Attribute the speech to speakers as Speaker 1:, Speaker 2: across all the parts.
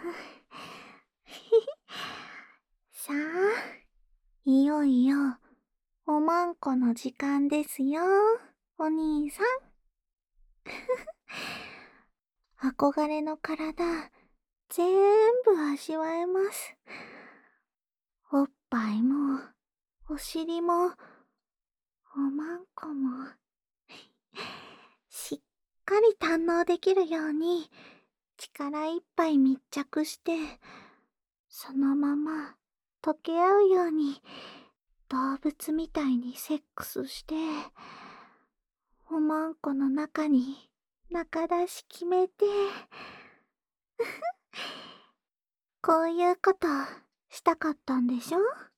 Speaker 1: さあ、いよいよ、おまんこの時間ですよ、お兄さん。憧れの体、ぜんぶ味わえます。おっぱいも、お尻も、おまんこも、しっかり堪能できるように、力いっぱい密着して、そのまま溶け合うように、動物みたいにセックスして、おまんこの中に中出し決めて、こういうことしたかったんでしょ？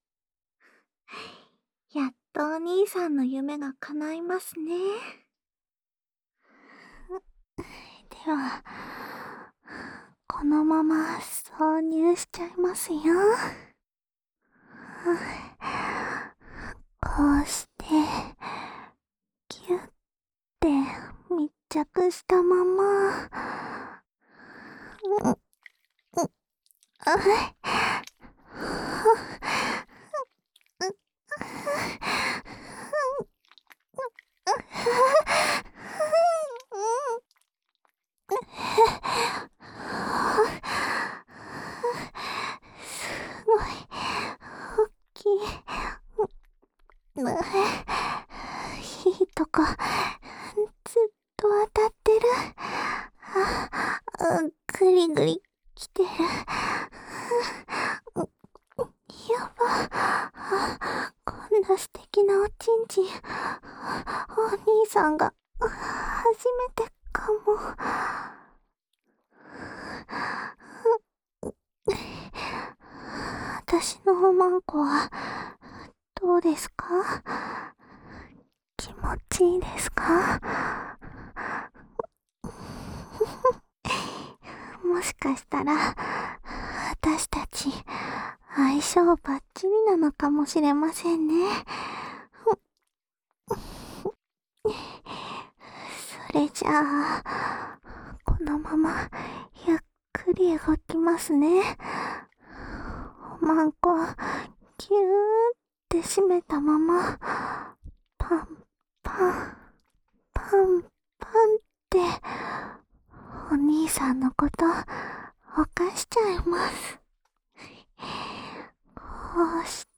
Speaker 1: やっとお兄さんの夢が叶いますね。では、このまま挿入しちゃいますよ。こうして、ギュッて密着したまま、すごい、おっきい。いいとこ、ずっと当たってる。ぐりぐりきてる。やば。こんな素敵なおちんちん、お兄さんが初めてかも。私のおまんこはどうですか？気持ちいいですか？もしかしたら私たち相性バッチリなのかもしれませんね。それじゃあ、このままゆっくり動きますね。おまんこぎゅーって締めたまま、パンパンパンパンってお兄さんのこと犯しちゃいます。こうして、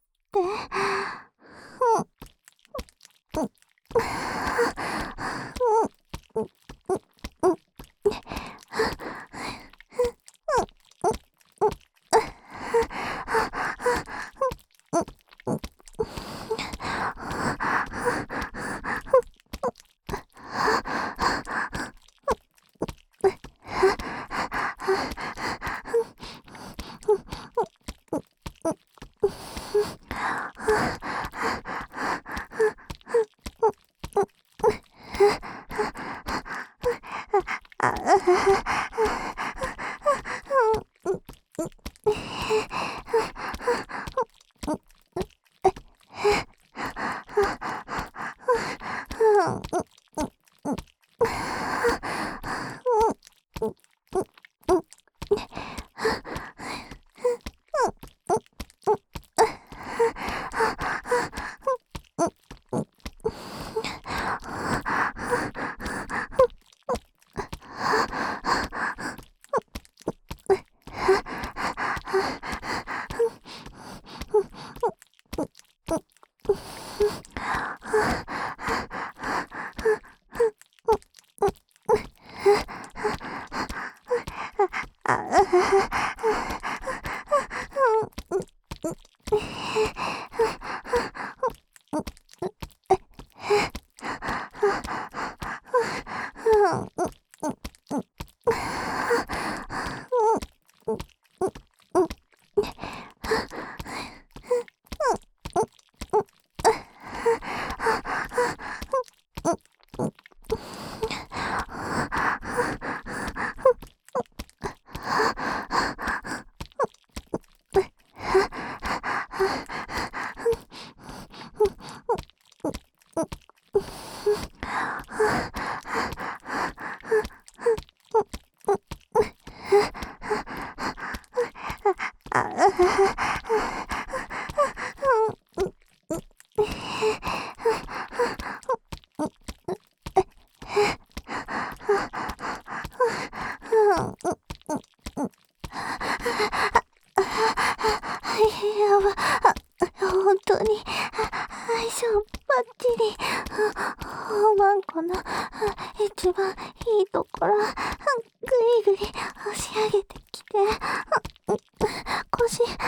Speaker 1: 本当に相性バッチリ。ワンコの一番いいところ、ぐりぐり押し上げてきて、腰止まん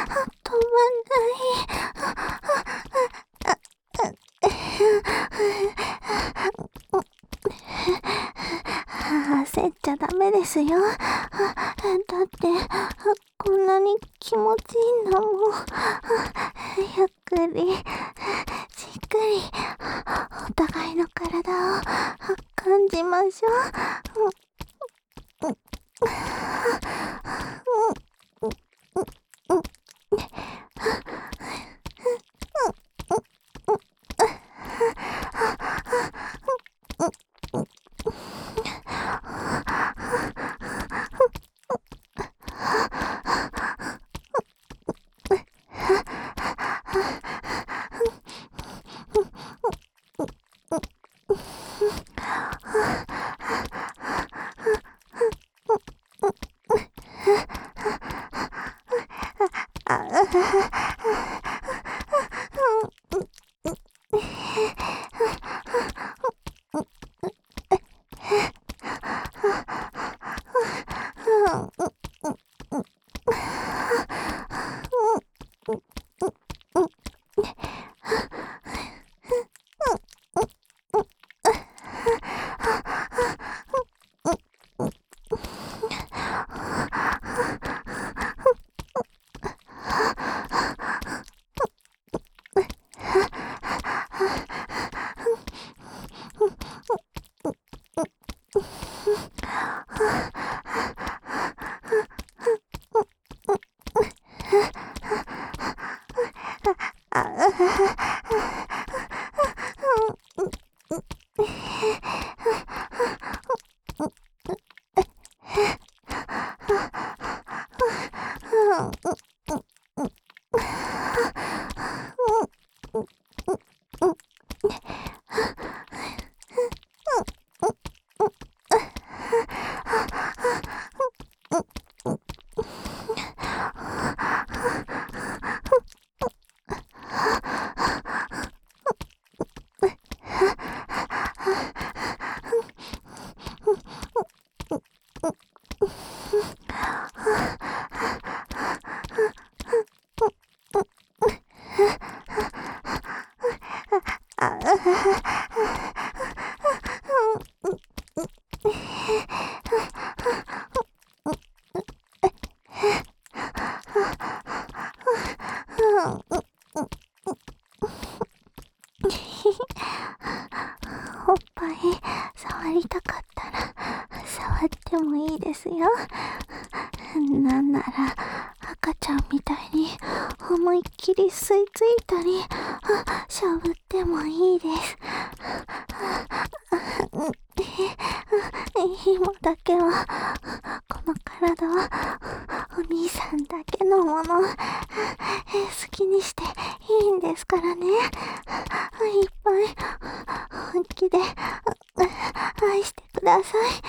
Speaker 1: ない。焦っちゃダメですよ。だってこんなに気持ちいいんだもん。ゆっくりじっくりお互いの体を感じましょう。おっぱい触りたかったら触ってもいいですよ。なんなら赤ちゃんみたいに思いっきり吸い付いたりしゃぶってもいいです。今だけはこの体はお兄さんだけのもの。好きにしていいんですからね。いっぱい本気で愛してください。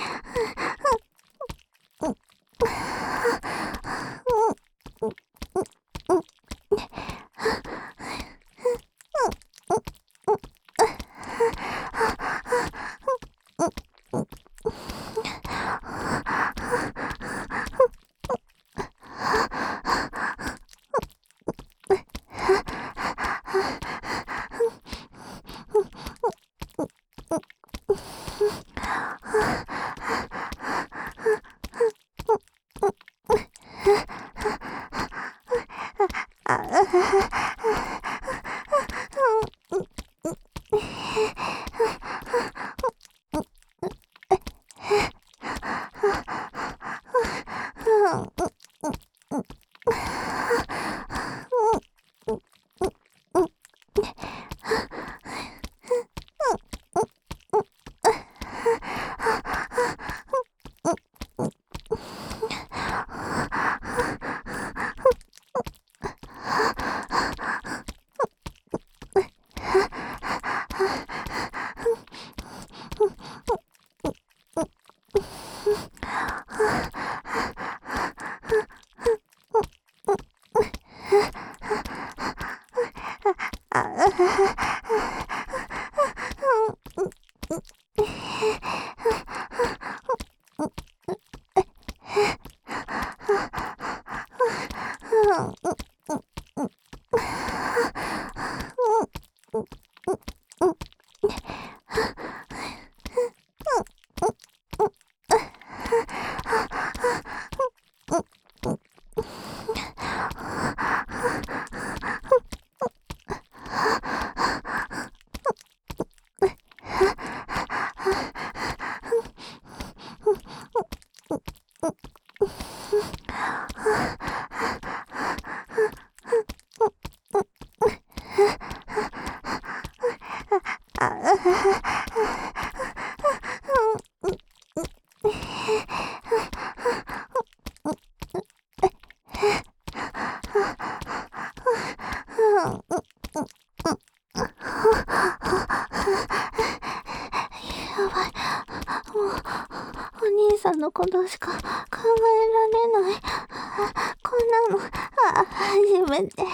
Speaker 1: お兄さんのことしか考えられない。こんなの、初めて。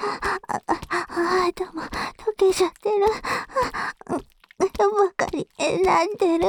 Speaker 1: 頭溶けちゃってる。ばかり選んでる。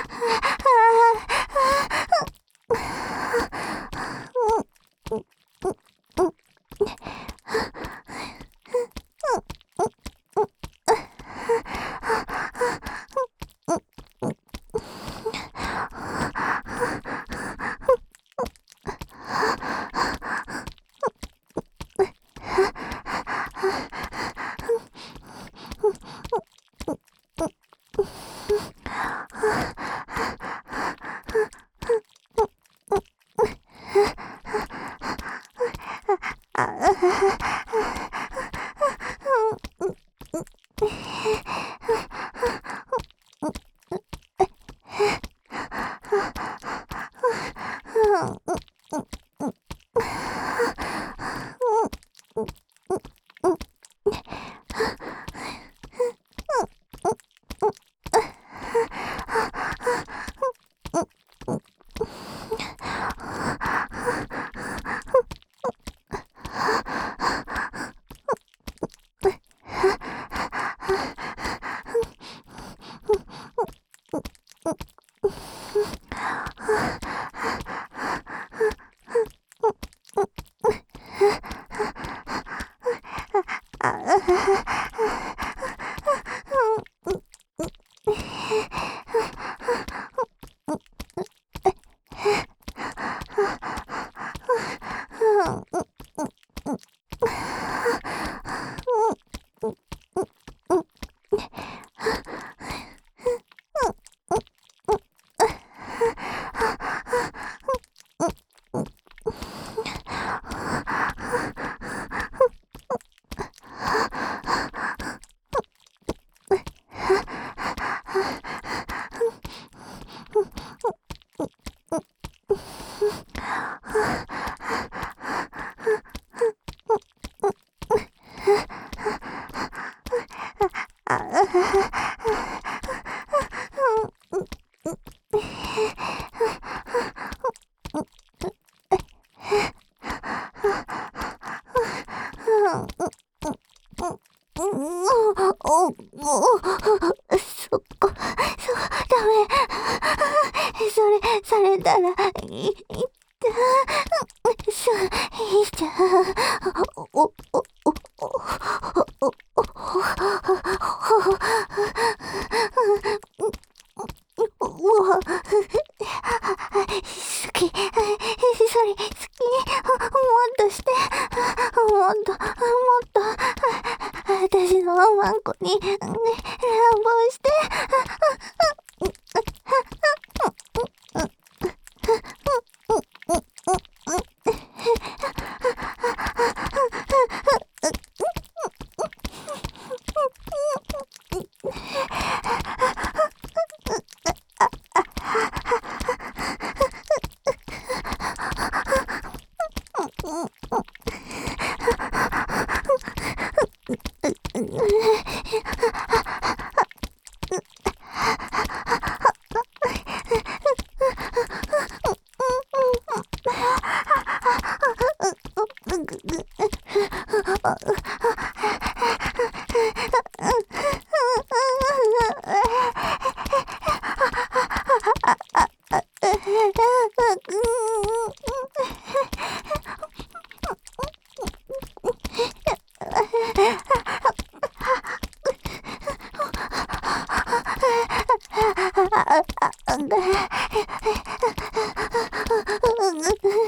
Speaker 1: されたら、いいじゃん。好き。それ好き。もっとして。もっと。私のワンコに、乱暴して。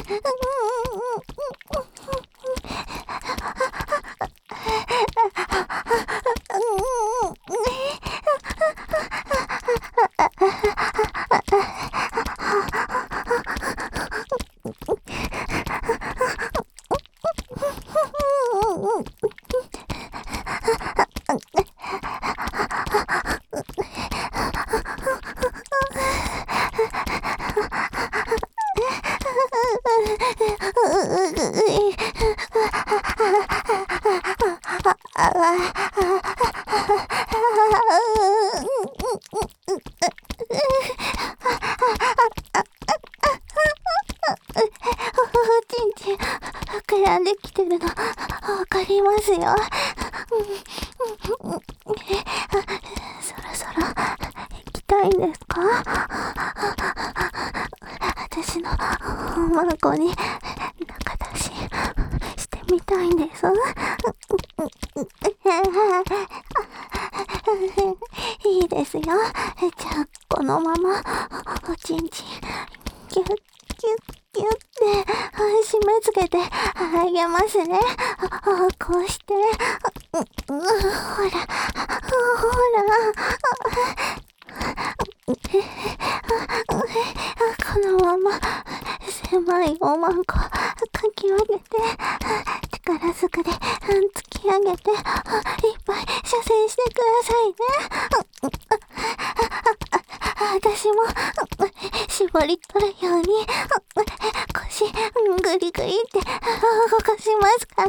Speaker 1: ちんちん膨らんできてるのわかりますよ。そろそろ行きたいんですか？私のおまんこに中出ししてみたいんです。いいですよ。じゃあこのままおちんちんギュッギュッギュッって締め付けてあげますね。こうしてほらほらこのまま狭いおまんこかき上げて力ずくで突き上げていっぱい射精してくださいね。私も絞り取るように腰グリグリって動かしますから。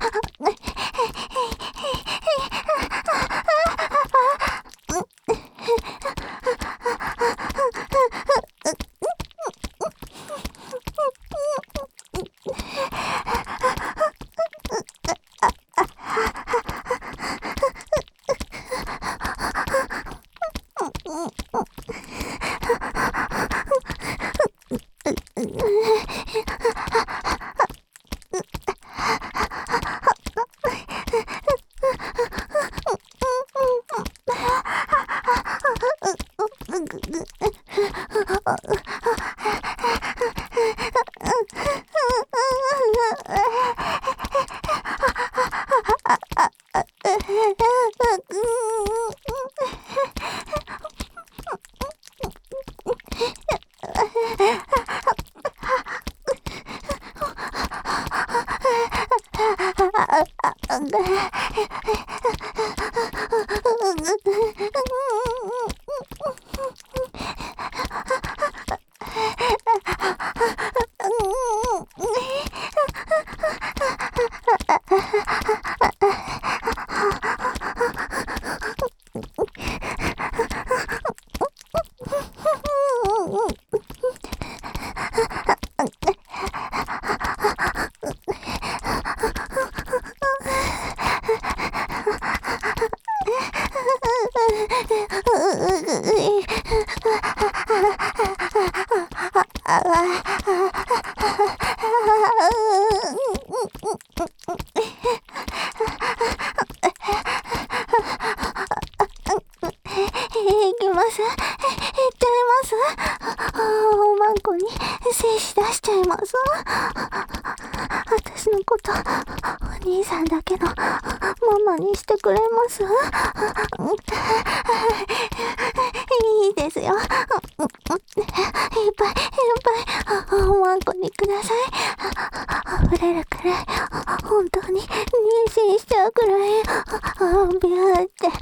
Speaker 1: いきます。いっちゃいます。おまんこに精子出しちゃいます。私のことお兄さんだけのママにしてくれます？いいですよ。いっぱいおまんこにください。溢れるくらい本当に妊娠しちゃうくらいビューって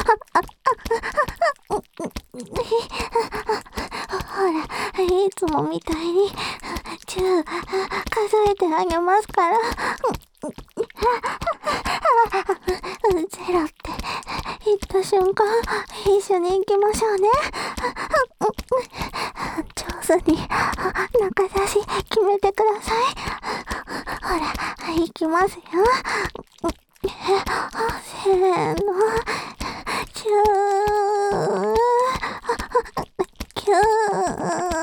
Speaker 1: ほら、いつもみたいに10数えてあげますから。ゼロって言った瞬間一緒に行きましょうね。上手に中出し決めてください。ほら、行きますよ。せーの、10、9、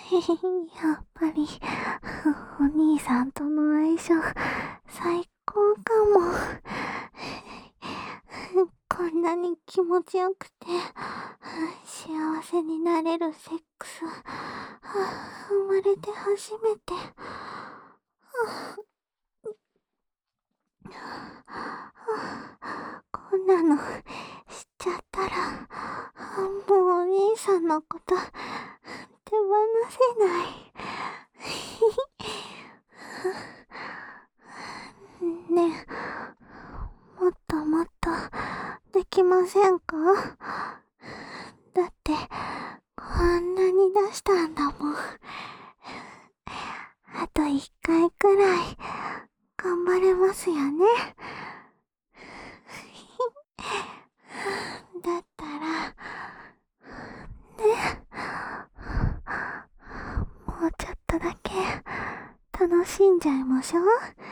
Speaker 1: やっぱり、お兄さんとの相性、最高かも。こんなに気持ちよくて、幸せになれるセックス、生まれて初めて。こんなのしちゃったら、もうお兄さんのこと手放せない。ねえ、もっともっとできませんか？だって、こんなに出したんだもん。あと一回くらい頑張れますよね。だったら、ね、もうちょっとだけ楽しんじゃいましょう。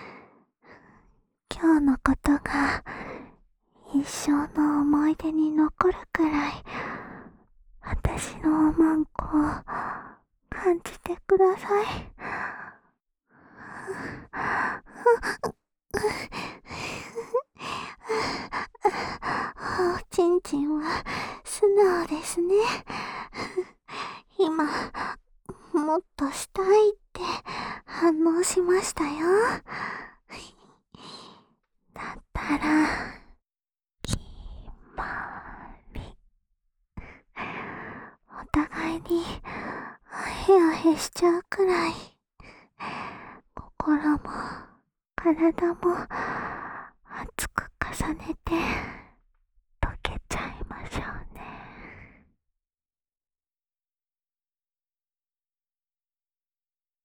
Speaker 1: 今日のことが一生の思い出に残るくらい、私のおまんこを感じてください。おちんちんは素直ですね。今、もっとしたいって反応しましたよ。だったら、決まり。お互いに、あへあへしちゃうくらい、心も体も熱く重ねて、